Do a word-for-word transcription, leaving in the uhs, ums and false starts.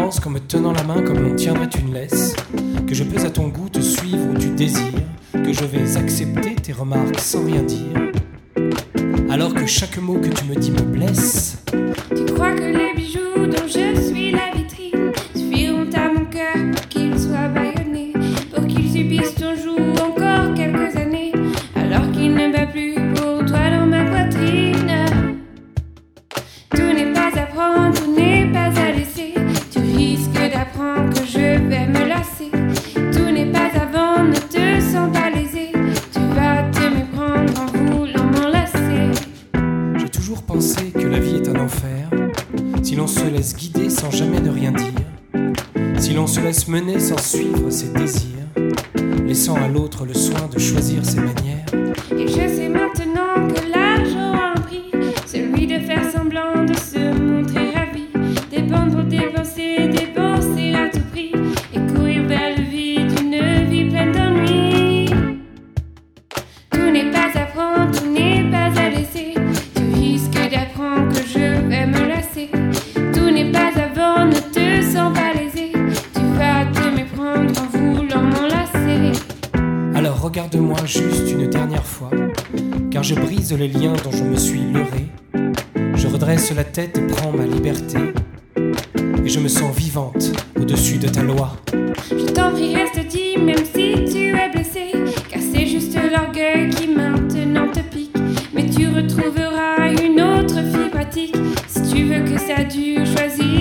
pense qu'en me tenant la main comme on tiendrait une laisse, que je peux à ton goût te suivre où tu désires, que je vais accepter tes remarques sans rien dire, alors que chaque mot que tu me dis me blesse. Tu crois que les bijoux dont je suis la vitrine suffiront à mon cœur pour qu'il soit bâillonné, pour qu'il subisse ton joug encore quelques années, alors qu'il ne bat plus pour toi dans ma poitrine. Tout n'est pas à prendre, tout n'est pas à laisser. Tu risques d'apprendre que je vais me lasser. Tout n'est pas à vendre, ne te sens pas lésé. Tu vas te méprendre en voulant m'enlacer. J'ai toujours pensé que la vie est un enfer, si l'on se laisse guider sans jamais ne rien dire, si l'on se laisse mener sans suivre ses désirs, laissant à l'autre le soin de choisir ses manières. Et je sais maintenant que l'argent a un prix, celui de faire semblant de se montrer ravi, dépendre pour dépenser, dépenser à tout prix, et courir vers le vide d'une vie pleine d'ennuis. Tout n'est pas à prendre, tout n'est pas à laisser. Tu risques d'apprendre que je vais me lasser. Tout n'est pas à vendre, ne te sens pas lésé. Tu vas te méprendre en voulant m'enlacer. Alors regarde-moi juste une dernière fois, car je brise les liens dont je me suis leurré. Je redresse la tête et prends ma liberté, et je me sens vivante au-dessus de ta loi. Je t'en prie, reste dit, même si tu es blessé, car c'est juste l'orgueil qui maintenant te pique. Mais tu retrouveras une autre fille pratique, si tu veux que ça dure, choisis